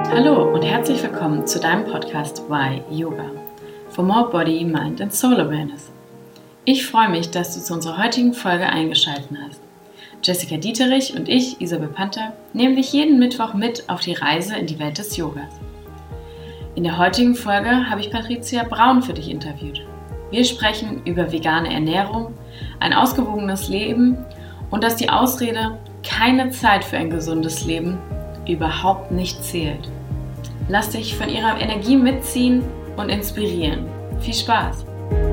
Hallo und herzlich willkommen zu deinem Podcast Why Yoga for More Body, Mind and Soul Awareness. Ich freue mich, dass du zu unserer heutigen Folge eingeschaltet hast. Jessica Dieterich und ich, Isabel Panther, nehmen dich jeden Mittwoch mit auf die Reise in die Welt des Yogas. In der heutigen Folge habe ich Patricia Braun für dich interviewt. Wir sprechen über vegane Ernährung, ein ausgewogenes Leben und dass die Ausrede keine Zeit für ein gesundes Leben überhaupt nicht zählt. Lass dich von ihrer Energie mitziehen und inspirieren. Viel Spaß!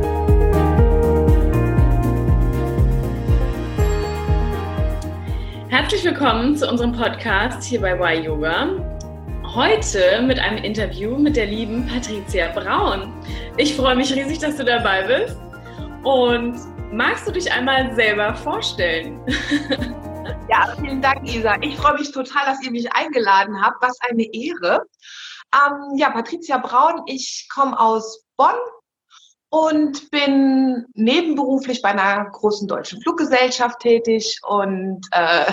Herzlich willkommen zu unserem Podcast hier bei Why Yoga. Heute mit einem Interview mit der lieben Patricia Braun. Ich freue mich riesig, dass du dabei bist. Und magst du dich einmal selber vorstellen? Ja, vielen Dank, Isa. Ich freue mich total, dass ihr mich eingeladen habt. Was eine Ehre. Patricia Braun, ich komme aus Bonn und bin nebenberuflich bei einer großen deutschen Fluggesellschaft tätig und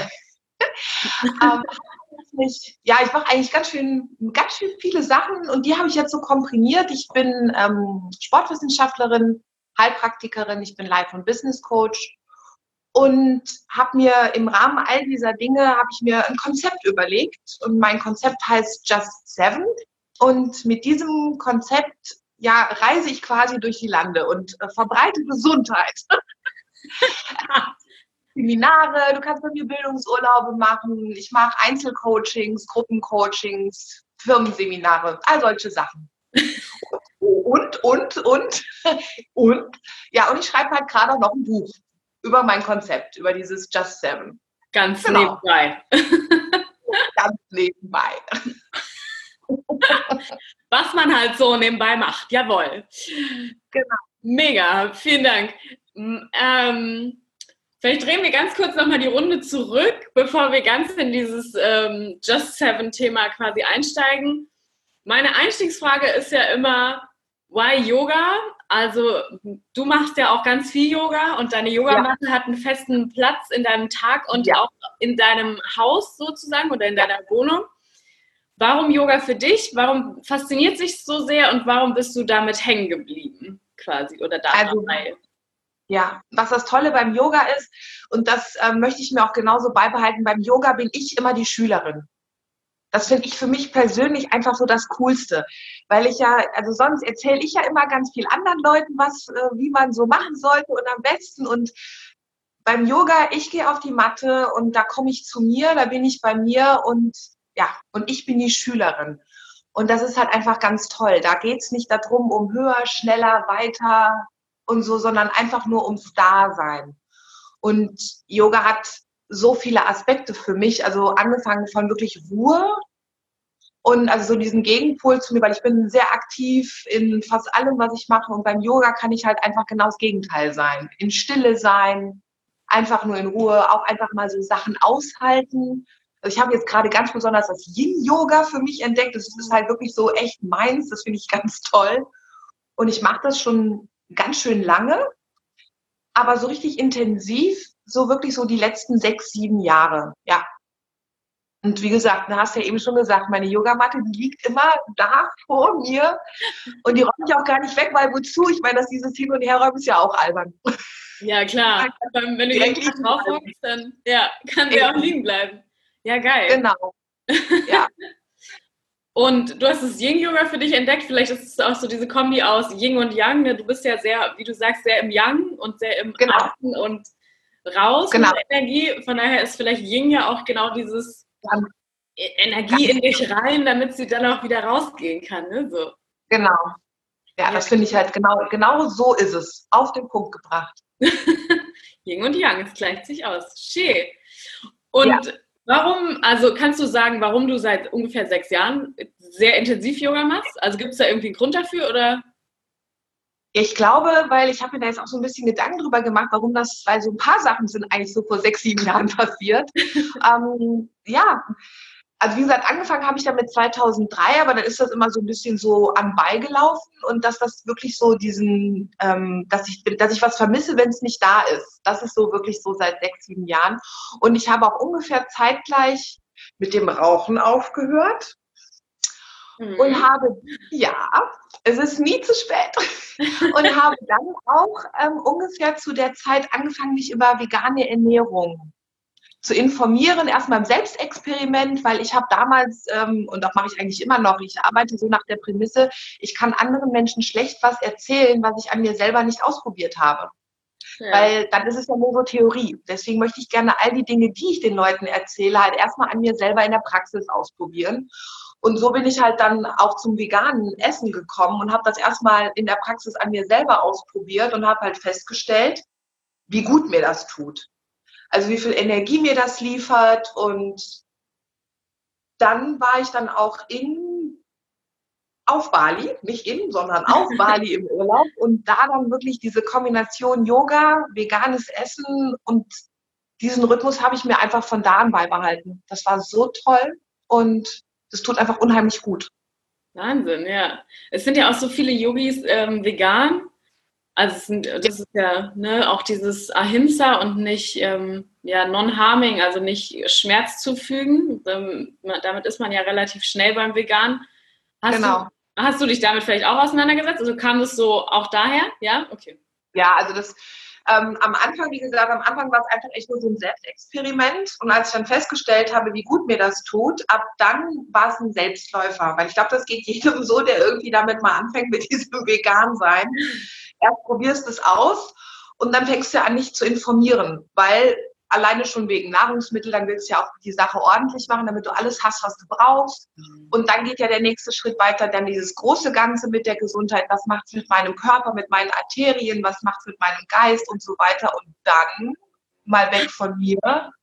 ich mache eigentlich ganz schön viele Sachen und die habe ich jetzt so komprimiert. Ich bin Sportwissenschaftlerin, Heilpraktikerin, ich bin Life- und Business Coach und habe mir im Rahmen all dieser Dinge ein Konzept überlegt und mein Konzept heißt Just Seven und mit diesem Konzept reise ich quasi durch die Lande und verbreite Gesundheit. Seminare, du kannst bei mir Bildungsurlaube machen, ich mache Einzelcoachings, Gruppencoachings, Firmenseminare, all solche Sachen. Und ich schreibe halt gerade auch noch ein Buch über mein Konzept, über dieses Just Seven. Ganz nebenbei. Ganz nebenbei. Was man halt so nebenbei macht, jawohl. Genau. Mega, vielen Dank. Vielleicht drehen wir ganz kurz nochmal die Runde zurück, bevor wir ganz in dieses Just Seven-Thema quasi einsteigen. Meine Einstiegsfrage ist ja immer, why Yoga? Also du machst ja auch ganz viel Yoga und deine Yogamatte hat einen festen Platz in deinem Tag und auch in deinem Haus sozusagen oder in deiner Wohnung. Warum Yoga für dich? Warum fasziniert sich so sehr und warum bist du damit hängen geblieben quasi oder dabei? Ja, was das Tolle beim Yoga ist, und das möchte ich mir auch genauso beibehalten, beim Yoga bin ich immer die Schülerin. Das finde ich für mich persönlich einfach so das Coolste, weil sonst erzähle ich ja immer ganz viel anderen Leuten wie man so machen sollte und am besten. Und beim Yoga, ich gehe auf die Matte und da komme ich zu mir, da bin ich bei mir und ich bin die Schülerin. Und das ist halt einfach ganz toll. Da geht es nicht darum, um höher, schneller, weiter und so, sondern einfach nur ums Dasein. Und Yoga hat so viele Aspekte für mich, also angefangen von wirklich Ruhe und also so diesen Gegenpol zu mir, weil ich bin sehr aktiv in fast allem, was ich mache und beim Yoga kann ich halt einfach genau das Gegenteil sein. In Stille sein, einfach nur in Ruhe, auch einfach mal so Sachen aushalten. Also ich habe jetzt gerade ganz besonders das Yin-Yoga für mich entdeckt. Das ist halt wirklich so echt meins. Das finde ich ganz toll. Und ich mache das schon ganz schön lange, aber so richtig intensiv, so wirklich so die letzten 6, 7 Jahre. Ja. Und wie gesagt, du hast ja eben schon gesagt, meine Yogamatte, die liegt immer da vor mir und die räume ich auch gar nicht weg, weil wozu? Ich meine, dass dieses Hin- und Herräumen ist ja auch albern. Ja, klar. Wenn du jeden Tag drauf hockst, dann kann sie auch liegen bleiben. Ja, geil. Genau. Ja. Und du hast das Yin-Yoga für dich entdeckt. Vielleicht ist es auch so diese Kombi aus Yin und Yang. Du bist ja sehr, wie du sagst, sehr im Yang und sehr im Außen und raus mit der Energie. Von daher ist vielleicht Yin ja auch genau dieses Energie in dich rein, damit sie dann auch wieder rausgehen kann. Ne? So. Genau. Ja, das finde ich halt genau so ist es. Auf den Punkt gebracht. Yin und Yang, es gleicht sich aus. Schön. Und warum, also kannst du sagen, warum du seit ungefähr 6 Jahren sehr intensiv Yoga machst? Also gibt es da irgendwie einen Grund dafür oder? Ich glaube, weil ich habe mir da jetzt auch so ein bisschen Gedanken drüber gemacht, weil so ein paar Sachen sind eigentlich so vor 6, 7 Jahren passiert. Also wie gesagt, angefangen habe ich damit 2003, aber dann ist das immer so ein bisschen so anbei gelaufen und dass das wirklich so dass ich was vermisse, wenn es nicht da ist. Das ist so wirklich so seit 6, 7 Jahren. Und ich habe auch ungefähr zeitgleich mit dem Rauchen aufgehört. und habe, ja, es ist nie zu spät, und habe dann auch ungefähr zu der Zeit angefangen, mich über vegane Ernährung zu informieren, erstmal im Selbstexperiment, weil ich habe damals, und das mache ich eigentlich immer noch, ich arbeite so nach der Prämisse, ich kann anderen Menschen schlecht was erzählen, was ich an mir selber nicht ausprobiert habe. Ja. Weil dann ist es ja nur so Theorie. Deswegen möchte ich gerne all die Dinge, die ich den Leuten erzähle, halt erstmal an mir selber in der Praxis ausprobieren. Und so bin ich halt dann auch zum veganen Essen gekommen und habe das erstmal in der Praxis an mir selber ausprobiert und habe halt festgestellt, wie gut mir das tut. Also wie viel Energie mir das liefert. Und dann war ich dann auch auf Bali, nicht sondern auf Bali im Urlaub, und da dann wirklich diese Kombination Yoga, veganes Essen und diesen Rhythmus habe ich mir einfach von da an beibehalten. Das war so toll und das tut einfach unheimlich gut. Wahnsinn, ja. Es sind ja auch so viele Yogis vegan. Also das ist ja auch dieses Ahimsa und nicht Non-Harming, also nicht Schmerz zufügen. Damit ist man ja relativ schnell beim Vegan. Hast du dich damit vielleicht auch auseinandergesetzt? Also kam das so auch daher? Ja, okay. Ja, also das am Anfang, wie gesagt, war es einfach echt nur so ein Selbstexperiment. Und als ich dann festgestellt habe, wie gut mir das tut, ab dann war es ein Selbstläufer. Weil ich glaube, das geht jedem so, der irgendwie damit mal anfängt mit diesem Vegan-Sein. Erst probierst du es aus und dann fängst du an, dich zu informieren. Weil alleine schon wegen Nahrungsmittel, dann willst du ja auch die Sache ordentlich machen, damit du alles hast, was du brauchst. Und dann geht ja der nächste Schritt weiter, dann dieses große Ganze mit der Gesundheit. Was macht es mit meinem Körper, mit meinen Arterien? Was macht es mit meinem Geist und so weiter? Und dann mal weg von mir,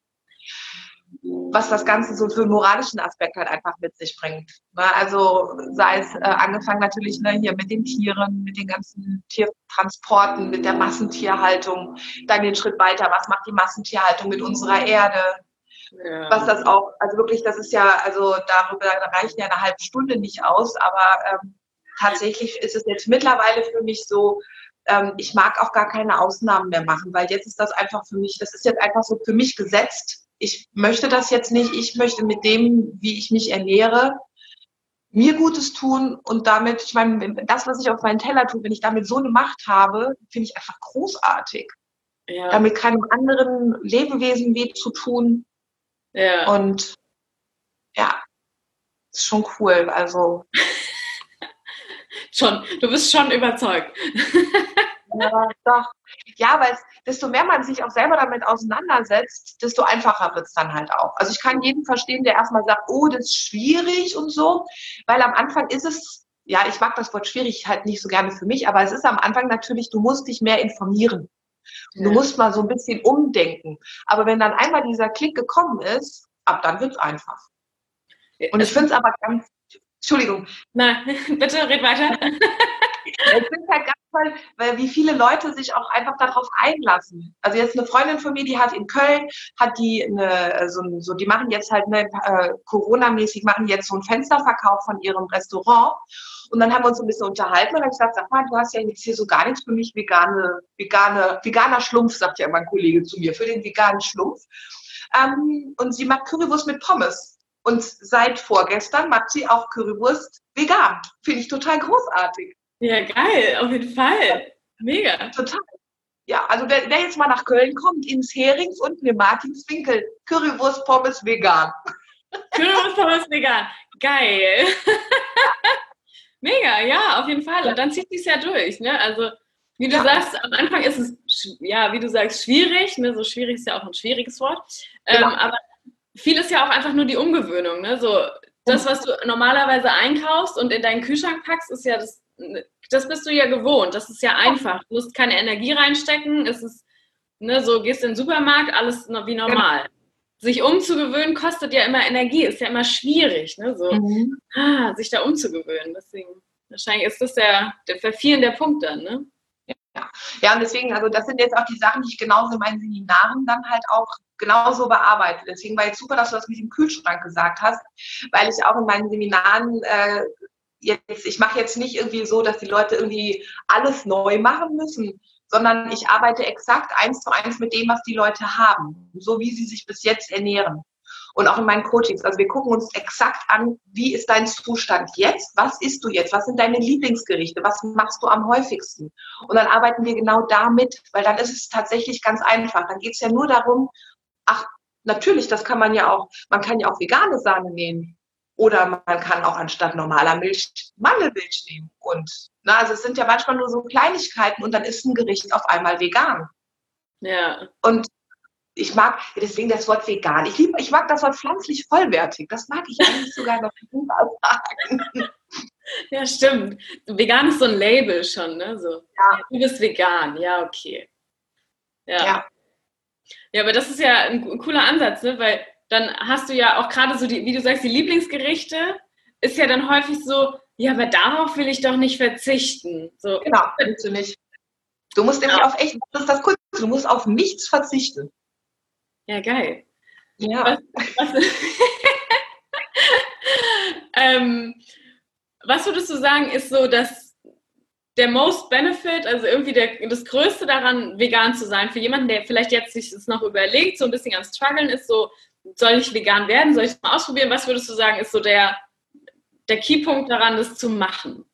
was das Ganze so für einen moralischen Aspekt halt einfach mit sich bringt. Also sei es angefangen natürlich hier mit den Tieren, mit den ganzen Tiertransporten, mit der Massentierhaltung, dann den Schritt weiter, was macht die Massentierhaltung mit unserer Erde? Ja. Was das auch, also wirklich, das ist ja, also darüber reicht ja eine halbe Stunde nicht aus, aber tatsächlich ist es jetzt mittlerweile für mich so, ich mag auch gar keine Ausnahmen mehr machen, weil jetzt ist das einfach für mich, das ist jetzt einfach so für mich gesetzt. Ich möchte das jetzt nicht, ich möchte mit dem, wie ich mich ernähre, mir Gutes tun und damit, ich meine, das, was ich auf meinen Teller tue, wenn ich damit so eine Macht habe, finde ich einfach großartig. Ja. Damit keinem anderen Lebewesen weh zu tun. Ja. Und ja, ist schon cool, also. Du bist schon überzeugt. Ja, doch. Ja, weil desto mehr man sich auch selber damit auseinandersetzt, desto einfacher wird es dann halt auch. Also ich kann jeden verstehen, der erstmal sagt, oh, das ist schwierig und so, weil am Anfang ist es, ja, ich mag das Wort schwierig halt nicht so gerne für mich, aber es ist am Anfang natürlich, du musst dich mehr informieren. Ja. Du musst mal so ein bisschen umdenken. Aber wenn dann einmal dieser Klick gekommen ist, ab dann wird es einfach. Und ich finde es aber ganz, Entschuldigung. Nein, bitte, red weiter. Ich finde es halt ganz toll, weil wie viele Leute sich auch einfach darauf einlassen. Also jetzt eine Freundin von mir, die hat in Köln, die machen jetzt halt Corona-mäßig, machen jetzt so einen Fensterverkauf von ihrem Restaurant. Und dann haben wir uns ein bisschen unterhalten und dann habe ich gesagt, sag mal, du hast ja jetzt hier so gar nichts für mich, veganer Schlumpf, sagt ja immer ein Kollege zu mir, für den veganen Schlumpf. Und sie macht Currywurst mit Pommes. Und seit vorgestern macht sie auch Currywurst vegan. Finde ich total großartig. Ja, geil, auf jeden Fall. Mega. Total. Ja, also wer jetzt mal nach Köln kommt, ins Herings unten im Martinswinkel, Currywurst, Pommes, vegan. Currywurst, Pommes, vegan. Geil. Mega, ja, auf jeden Fall. Und dann zieht sich ja durch, ne? Also, wie du sagst, am Anfang ist es, ja, wie du sagst, schwierig, ne? So schwierig ist ja auch ein schwieriges Wort. Aber viel ist ja auch einfach nur die Umgewöhnung, ne? So, das, was du normalerweise einkaufst und in deinen Kühlschrank packst, ist ja das bist du ja gewohnt. Das ist ja einfach. Du musst keine Energie reinstecken. Es ist, so gehst in den Supermarkt, alles wie normal. Ja. Sich umzugewöhnen kostet ja immer Energie, ist ja immer schwierig, ne? So, sich da umzugewöhnen. Deswegen, wahrscheinlich ist das der vielen der Punkt dann, ne? Ja, und deswegen, also das sind jetzt auch die Sachen, die ich genauso in meinen Seminaren dann halt auch genauso bearbeite. Deswegen war jetzt super, dass du das mit dem Kühlschrank gesagt hast, weil ich auch in meinen Seminaren ich mache jetzt nicht irgendwie so, dass die Leute irgendwie alles neu machen müssen, sondern ich arbeite exakt 1:1 mit dem, was die Leute haben, so wie sie sich bis jetzt ernähren. Und auch in meinen Coachings. Also wir gucken uns exakt an, wie ist dein Zustand jetzt? Was isst du jetzt? Was sind deine Lieblingsgerichte? Was machst du am häufigsten? Und dann arbeiten wir genau damit, weil dann ist es tatsächlich ganz einfach. Dann geht es ja nur darum, ach, natürlich, das kann man kann ja auch vegane Sahne nehmen. Oder man kann auch anstatt normaler Milch Mandelmilch nehmen. Und also es sind ja manchmal nur so Kleinigkeiten und dann ist ein Gericht auf einmal vegan. Ja. Und ich mag deswegen das Wort vegan. Ich mag das Wort pflanzlich vollwertig. Das mag ich eigentlich sogar noch lieber sagen. Ja, stimmt. Vegan ist so ein Label schon, ne? So, Ja. du bist vegan, ja, okay. Ja. Ja, aber das ist ja ein cooler Ansatz, ne? Weil dann hast du ja auch gerade so wie du sagst, die Lieblingsgerichte ist ja dann häufig so, ja, aber darauf will ich doch nicht verzichten. So. Genau, willst du nicht. Du musst nämlich auf echt, das ist das Kurze, du musst auf nichts verzichten. Ja, geil. Ja. Was würdest du sagen, ist so, dass der Most Benefit, also irgendwie das Größte daran, vegan zu sein, für jemanden, der vielleicht jetzt sich das noch überlegt, so ein bisschen am Struggeln ist, so, soll ich vegan werden, soll ich es mal ausprobieren? Was würdest du sagen, ist so der Keypunkt daran, das zu machen?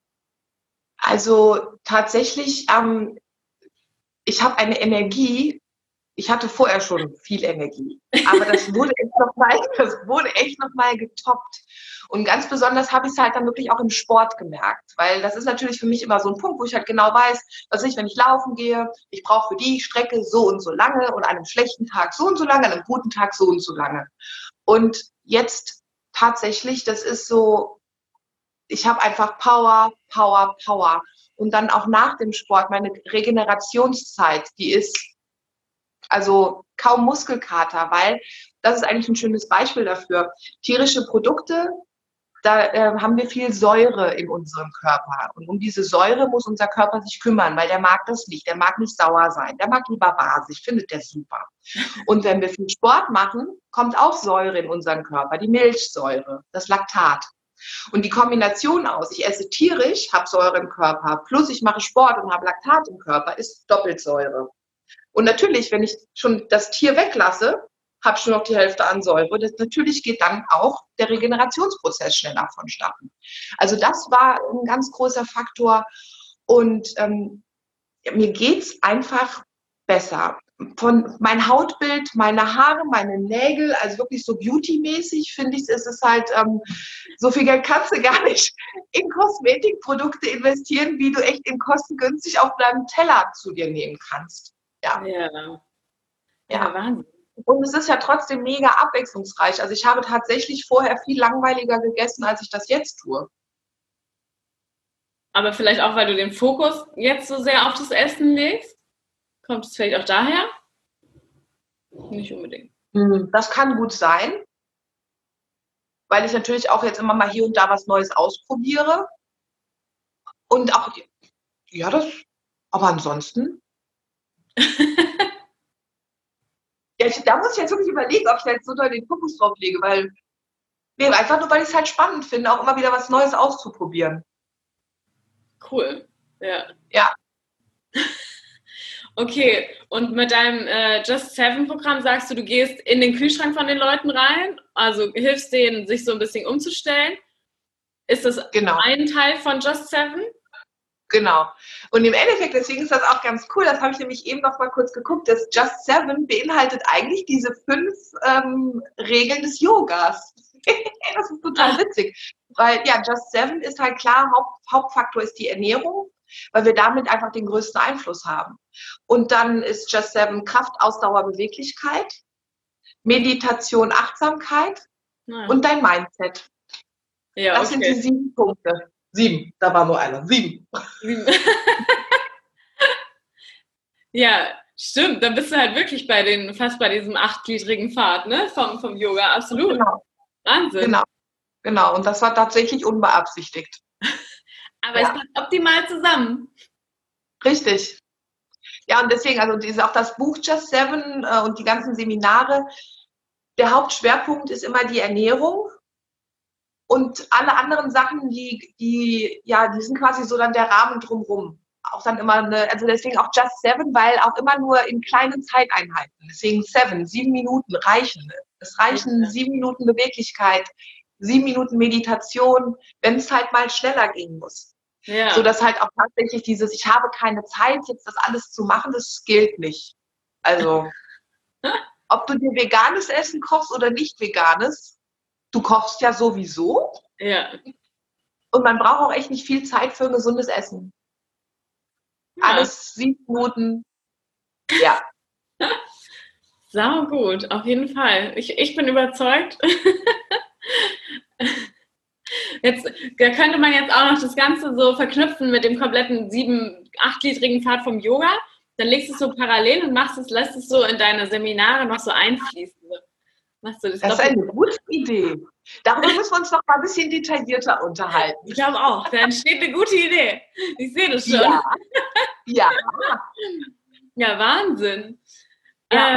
Also tatsächlich, ich habe eine Energie, ich hatte vorher schon viel Energie, aber das wurde echt noch mal getoppt. Und ganz besonders habe ich es halt dann wirklich auch im Sport gemerkt, weil das ist natürlich für mich immer so ein Punkt, wo ich halt genau weiß, wenn ich laufen gehe, ich brauche für die Strecke so und so lange und an einem schlechten Tag so und so lange, an einem guten Tag so und so lange. Und jetzt tatsächlich, das ist so, ich habe einfach Power, Power, Power. Und dann auch nach dem Sport, meine Regenerationszeit, die ist also kaum Muskelkater, weil das ist eigentlich ein schönes Beispiel dafür. Tierische Produkte, da haben wir viel Säure in unserem Körper. Und um diese Säure muss unser Körper sich kümmern, weil der mag das nicht. Der mag nicht sauer sein. Der mag lieber basig, findet der super. Und wenn wir viel Sport machen, kommt auch Säure in unseren Körper, die Milchsäure, das Laktat. Und die Kombination aus, ich esse tierisch, habe Säure im Körper, plus ich mache Sport und habe Laktat im Körper, ist doppelt Säure. Und natürlich, wenn ich schon das Tier weglasse, habe ich nur noch die Hälfte an Säure. Natürlich geht dann auch der Regenerationsprozess schneller vonstatten. Also das war ein ganz großer Faktor. Und mir geht's einfach besser. Von mein Hautbild, meine Haare, meine Nägel, also wirklich so beauty-mäßig, finde ich, ist es halt, so viel Geld kannst du gar nicht in Kosmetikprodukte investieren, wie du echt in kostengünstig auf deinem Teller zu dir nehmen kannst. Ja. Wahnsinn. Und es ist ja trotzdem mega abwechslungsreich. Also ich habe tatsächlich vorher viel langweiliger gegessen, als ich das jetzt tue. Aber vielleicht auch, weil du den Fokus jetzt so sehr auf das Essen legst? Kommt es vielleicht auch daher? Nicht unbedingt. Das kann gut sein, weil ich natürlich auch jetzt immer mal hier und da was Neues ausprobiere. Und auch, ja, aber ansonsten. Ja, da muss ich jetzt wirklich überlegen, ob ich da jetzt so doll den Fokus drauf lege, einfach nur, weil ich es halt spannend finde, auch immer wieder was Neues auszuprobieren. Cool, ja. Ja. Okay, und mit deinem Just Seven Programm sagst du, du gehst in den Kühlschrank von den Leuten rein, also hilfst denen, sich so ein bisschen umzustellen. Ist das ein Teil von Just Seven? Genau. Und im Endeffekt, deswegen ist das auch ganz cool, das habe ich nämlich eben noch mal kurz geguckt, das Just Seven beinhaltet eigentlich diese 5 Regeln des Yogas. Das ist total witzig, weil ja, Just Seven ist halt klar, Hauptfaktor ist die Ernährung, weil wir damit einfach den größten Einfluss haben. Und dann ist Just Seven Kraft, Ausdauer, Beweglichkeit, Meditation, Achtsamkeit und dein Mindset. Ja, das sind die 7 Punkte. 7, da war nur einer. 7. Ja, stimmt. Dann bist du halt wirklich fast bei diesem 8-gliedrigen Pfad, ne? Vom Yoga, absolut. Genau. Wahnsinn. Genau. Und das war tatsächlich unbeabsichtigt. Aber es passt optimal zusammen. Richtig. Ja, und deswegen, also auch das Buch Just Seven und die ganzen Seminare, der Hauptschwerpunkt ist immer die Ernährung. Und alle anderen Sachen, die sind quasi so dann der Rahmen drumherum. Auch dann immer also deswegen auch Just Seven, weil auch immer nur in kleinen Zeiteinheiten. Deswegen 7 Minuten reichen. Es reichen 7 Minuten Beweglichkeit, 7 Minuten Meditation, wenn es halt mal schneller gehen muss. Ja. So dass halt auch tatsächlich dieses, ich habe keine Zeit, jetzt das alles zu machen, das gilt nicht. Also, ob du dir veganes Essen kochst oder nicht veganes, du kochst ja sowieso. Ja. Und man braucht auch echt nicht viel Zeit für ein gesundes Essen. Ja. Alles 7 Minuten. Ja. Sau gut, auf jeden Fall. Ich bin überzeugt. Jetzt, da könnte man jetzt auch noch das Ganze so verknüpfen mit dem kompletten 7-8-litrigen Pfad vom Yoga. Dann legst du es so parallel und lässt es so in deine Seminare noch so einfließen. Machst du das ist eine gute Idee. Darüber müssen wir uns noch mal ein bisschen detaillierter unterhalten. Ich glaube auch, da entsteht eine gute Idee. Ich sehe das schon. Ja. Ja. Ja, Wahnsinn. Ja.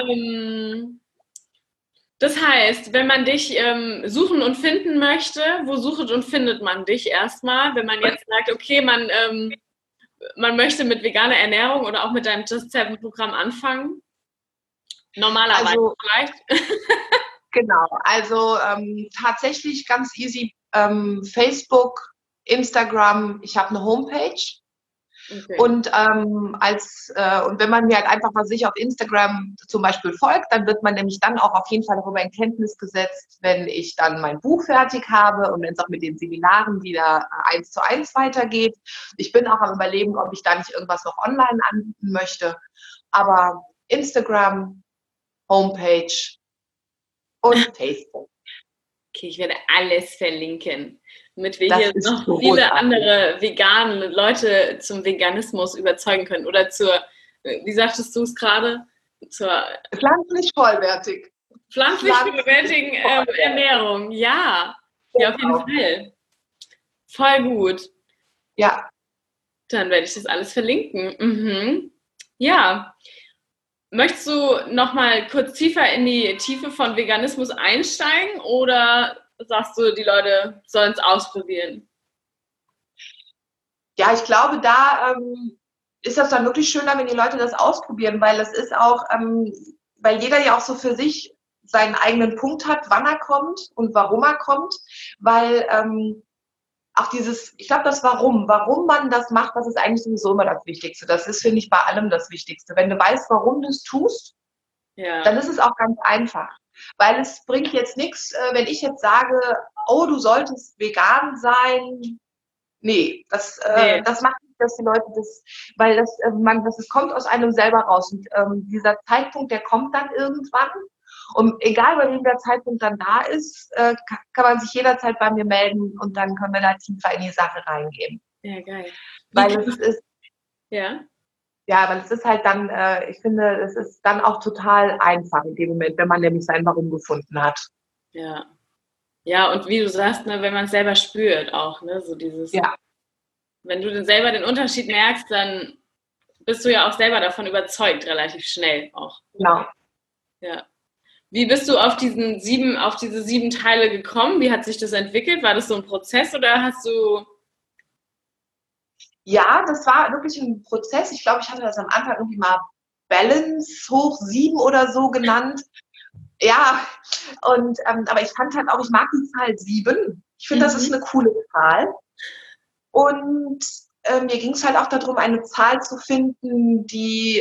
Das heißt, wenn man dich suchen und finden möchte, wo sucht und findet man dich erstmal? Wenn man jetzt sagt, okay, man möchte mit veganer Ernährung oder auch mit deinem Just 7 Programm anfangen? Normalerweise Also, vielleicht. Genau, also tatsächlich ganz easy. Facebook, Instagram, ich habe eine Homepage. Okay. Und wenn man mir halt einfach mal sich auf Instagram zum Beispiel folgt, dann wird man nämlich dann auch auf jeden Fall darüber in Kenntnis gesetzt, wenn ich dann mein Buch fertig habe und wenn es auch mit den Seminaren wieder 1:1 weitergeht. Ich bin auch am Überlegen, ob ich da nicht irgendwas noch online anbieten möchte. Aber Instagram, Homepage und Facebook. Okay, ich werde alles verlinken, damit wir Das hier noch viele andere vegane Leute zum Veganismus überzeugen können. Oder wie sagtest du es gerade? Zur pflanzlich vollwertig. Pflanzlich vollwertigen Ernährung, ja. Ja, auf jeden Fall. Voll gut. Ja. Dann werde ich das alles verlinken. Mhm. Ja. Möchtest du noch mal kurz tiefer in die Tiefe von Veganismus einsteigen oder sagst du, die Leute sollen es ausprobieren? Ja, ich glaube, da ist das dann wirklich schöner, wenn die Leute das ausprobieren, weil es ist auch, weil jeder ja auch so für sich seinen eigenen Punkt hat, wann er kommt und warum er kommt, weil auch ich glaube, warum man das macht, das ist eigentlich sowieso immer das Wichtigste. Das ist, finde ich, bei allem das Wichtigste. Wenn du weißt, warum du es tust, dann ist es auch ganz einfach. Weil es bringt jetzt nichts, wenn ich jetzt sage, oh, du solltest vegan sein. Nee, das macht nicht, dass die Leute weil das kommt aus einem selber raus. Und dieser Zeitpunkt, der kommt dann irgendwann. Und egal, bei wem der Zeitpunkt dann da ist, kann man sich jederzeit bei mir melden und dann können wir da tiefer in die Sache reingehen. Ja, geil. Weil es ist, ja, weil es ist halt dann, ich finde, es ist dann auch total einfach in dem Moment, wenn man nämlich sein Warum gefunden hat. Ja. Ja, und wie du sagst, ne, wenn man es selber spürt auch, ne, so dieses, wenn du selber den Unterschied merkst, dann bist du ja auch selber davon überzeugt, relativ schnell auch. Genau. Ja. Wie bist du auf diese 7 Teile gekommen? Wie hat sich das entwickelt? War das so ein Prozess oder hast du... Ja, das war wirklich ein Prozess. Ich glaube, ich hatte das am Anfang irgendwie mal Balance hoch 7 oder so genannt. Ja, und aber ich fand halt auch, ich mag die Zahl 7. Ich finde, das ist eine coole Zahl. Und mir ging es halt auch darum, eine Zahl zu finden, die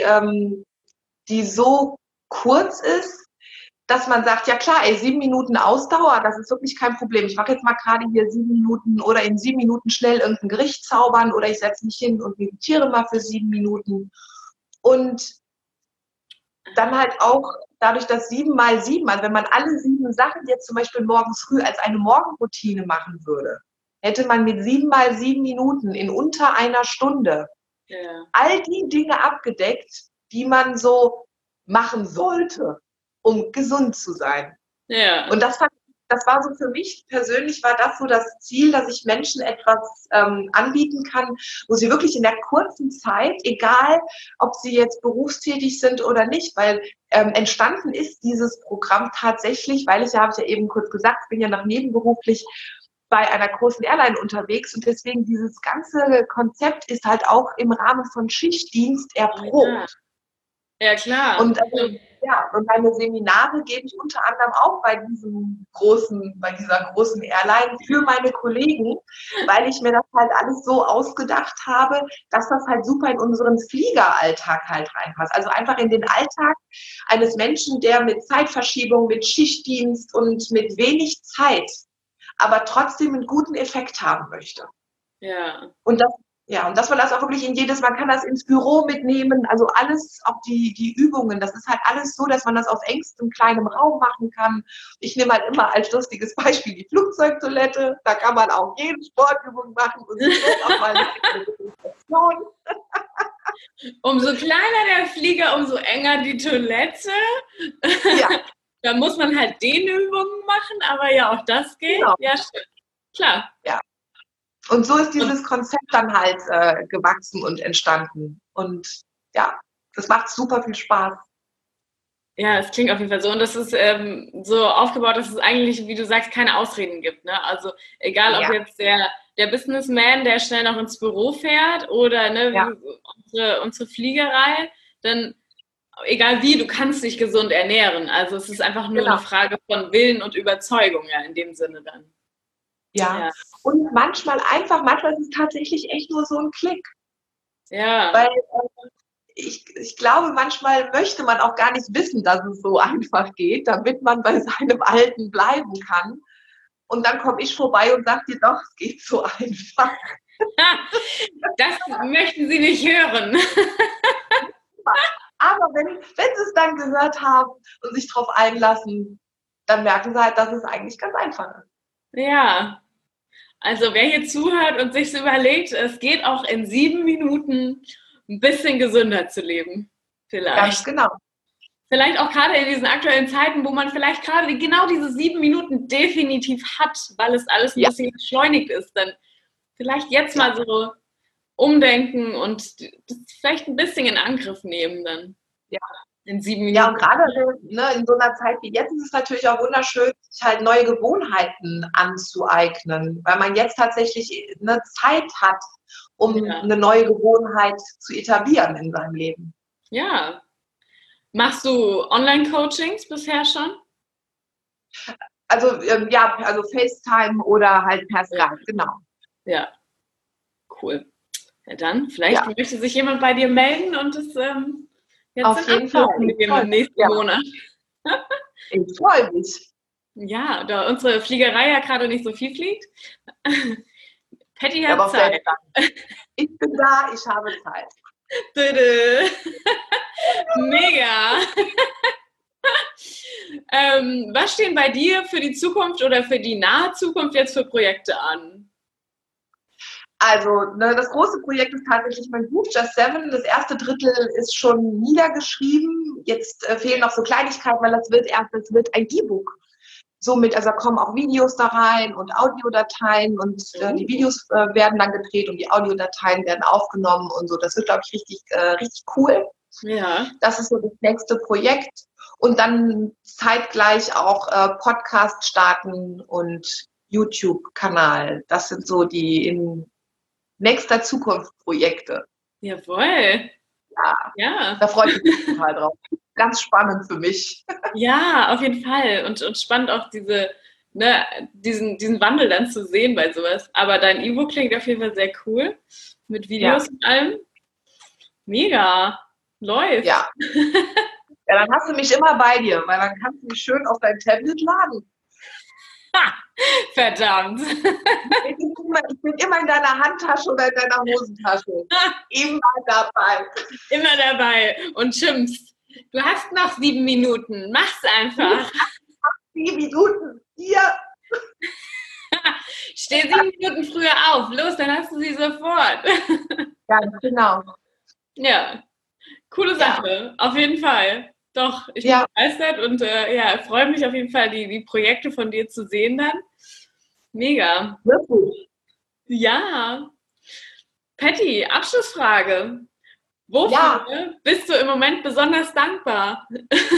so kurz ist, dass man sagt, ja klar, 7 Minuten Ausdauer, das ist wirklich kein Problem. Ich mache jetzt mal gerade hier 7 Minuten oder in 7 Minuten schnell irgendein Gericht zaubern oder ich setze mich hin und meditiere mal für 7 Minuten. Und dann halt auch dadurch, dass 7 mal 7, also wenn man alle 7 Sachen jetzt zum Beispiel morgens früh als eine Morgenroutine machen würde, hätte man mit 7 mal 7 Minuten in unter einer Stunde all die Dinge abgedeckt, die man so machen sollte, um gesund zu sein. Ja. Und das war so für mich persönlich, war das so das Ziel, dass ich Menschen etwas anbieten kann, wo sie wirklich in der kurzen Zeit, egal ob sie jetzt berufstätig sind oder nicht, weil entstanden ist dieses Programm tatsächlich, weil habe ich ja eben kurz gesagt, ich bin ja noch nebenberuflich bei einer großen Airline unterwegs und deswegen dieses ganze Konzept ist halt auch im Rahmen von Schichtdienst erprobt. Ja, klar. Und Ja, und meine Seminare gebe ich unter anderem auch bei dieser großen Airline für meine Kollegen, weil ich mir das halt alles so ausgedacht habe, dass das halt super in unseren Fliegeralltag halt reinpasst. Also einfach in den Alltag eines Menschen, der mit Zeitverschiebung, mit Schichtdienst und mit wenig Zeit, aber trotzdem einen guten Effekt haben möchte. Ja. Und dass man das auch wirklich man kann das ins Büro mitnehmen, also alles, auch die Übungen, das ist halt alles so, dass man das auf engstem kleinem Raum machen kann. Ich nehme halt immer als lustiges Beispiel die Flugzeugtoilette, da kann man auch jede Sportübung machen und so auch mal eine Meditation. Umso kleiner der Flieger, umso enger die Toilette. Ja. Da muss man halt Dehnübungen machen, aber ja, auch das geht. Genau. Ja, stimmt. Klar. Ja. Und so ist dieses Konzept dann halt gewachsen und entstanden. Und ja, das macht super viel Spaß. Ja, es klingt auf jeden Fall so. Und das ist so aufgebaut, dass es eigentlich, wie du sagst, keine Ausreden gibt. Ne? Also egal, ob jetzt der Businessman, der schnell noch ins Büro fährt oder ne, unsere Fliegerei, dann egal wie, du kannst dich gesund ernähren. Also es ist einfach nur eine Frage von Willen und Überzeugung, ja, in dem Sinne dann. Ja. Und manchmal ist es tatsächlich echt nur so ein Klick. Ja. Weil ich glaube, manchmal möchte man auch gar nicht wissen, dass es so einfach geht, damit man bei seinem Alten bleiben kann. Und dann komme ich vorbei und sage dir, doch, es geht so einfach. Das möchten Sie nicht hören. Aber wenn sie es dann gehört haben und sich darauf einlassen, dann merken sie halt, dass es eigentlich ganz einfach ist. Ja. Also wer hier zuhört und sich so überlegt, es geht auch in 7 Minuten ein bisschen gesünder zu leben. Vielleicht. Ganz genau. Vielleicht auch gerade in diesen aktuellen Zeiten, wo man vielleicht gerade genau diese 7 Minuten definitiv hat, weil es alles ein bisschen beschleunigt ist, dann vielleicht jetzt mal so umdenken und das vielleicht ein bisschen in Angriff nehmen dann. Ja. In 7 Minuten. Ja, und gerade in so einer Zeit wie jetzt ist es natürlich auch wunderschön, sich halt neue Gewohnheiten anzueignen, weil man jetzt tatsächlich eine Zeit hat, um eine neue Gewohnheit zu etablieren in seinem Leben. Ja. Machst du Online-Coachings bisher schon? Also also FaceTime oder halt per Skype, genau. Ja, cool. Ja, dann, vielleicht möchte sich jemand bei dir melden und es jetzt auf jeden Fall im nächsten Monat. Ich freue mich. Ja, da unsere Fliegerei ja gerade nicht so viel fliegt. Patty hat Zeit. Ich bin da, ich habe Zeit. Mega. Was stehen bei dir für die Zukunft oder für die nahe Zukunft jetzt für Projekte an? Also, das große Projekt ist tatsächlich mein Buch, Just Seven. Das erste Drittel ist schon niedergeschrieben. Jetzt fehlen noch so Kleinigkeiten, weil das wird ein E-Book. Somit, also kommen auch Videos da rein und Audiodateien und die Videos werden dann gedreht und die Audiodateien werden aufgenommen und so. Das wird, glaube ich, richtig cool. Ja. Das ist so das nächste Projekt. Und dann zeitgleich auch Podcast starten und YouTube-Kanal. Das sind so die in nächster Zukunft Projekte. Jawohl. Ja. Da freue ich mich total drauf. Ganz spannend für mich. Ja, auf jeden Fall. Und spannend auch diesen Wandel dann zu sehen bei sowas. Aber dein E-Book klingt auf jeden Fall sehr cool. Mit Videos und allem. Mega. Läuft. Ja. Ja, dann hast du mich immer bei dir, weil dann kannst du mich schön auf dein Tablet laden. Ha, verdammt. Ich bin immer in deiner Handtasche oder in deiner Hosentasche. Immer dabei. Immer dabei und schimpfst. Du hast noch 7 Minuten. Mach's einfach. 7 Minuten. Hier. Steh 7 Minuten früher auf. Los, dann hast du sie sofort. Ja, genau. Ja. Coole Sache. Auf jeden Fall. Doch, ich bin begeistert und freue mich auf jeden Fall, die Projekte von dir zu sehen dann. Mega. Wirklich? Ja. Patty, Abschlussfrage. Wofür bist du im Moment besonders dankbar?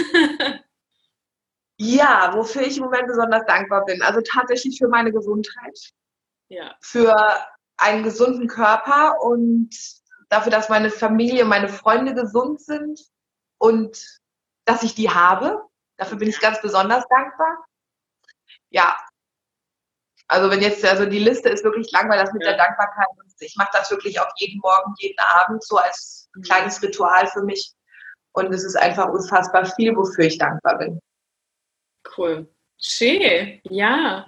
Ja, wofür ich im Moment besonders dankbar bin. Also tatsächlich für meine Gesundheit. Ja. Für einen gesunden Körper und dafür, dass meine Familie, meine Freunde gesund sind und dass ich die habe. Dafür bin ich ganz besonders dankbar. Ja, also die Liste ist wirklich lang, weil das mit der Dankbarkeit, ich mache das wirklich auch jeden Morgen, jeden Abend so als kleines Ritual für mich. Und es ist einfach unfassbar viel, wofür ich dankbar bin. Cool. Schön. Ja.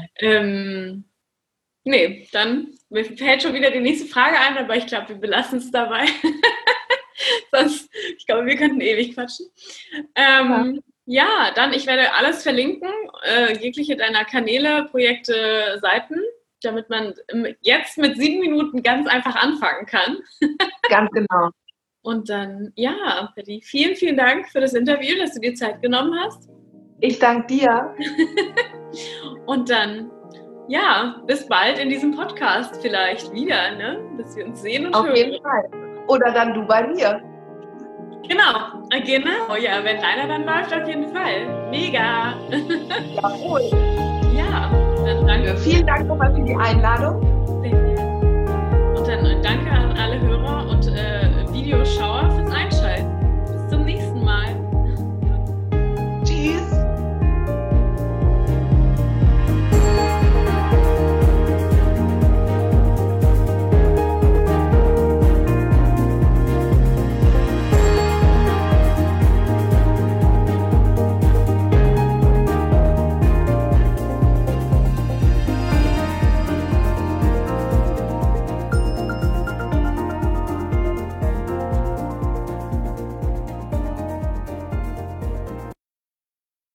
Nee, dann mir fällt schon wieder die nächste Frage ein, aber ich glaube, wir belassen es dabei. Sonst, ich glaube, wir könnten ewig quatschen. Ja, dann, ich werde alles verlinken, jegliche deiner Kanäle, Projekte, Seiten, damit man jetzt mit 7 Minuten ganz einfach anfangen kann. Ganz genau. Und dann, ja, Patty, vielen, vielen Dank für das Interview, dass du dir Zeit genommen hast. Ich danke dir. Und dann, ja, bis bald in diesem Podcast vielleicht wieder, ne? Dass wir uns sehen und hören. Auf jeden Fall. Oder dann du bei mir. Genau. Ja, wenn deiner dann läuft, auf jeden Fall. Mega. Jawohl. Ja, dann danke. Vielen Dank nochmal für die Einladung. Sehr gerne. Und dann danke an alle Hörer und Videoschauer fürs Einschauen.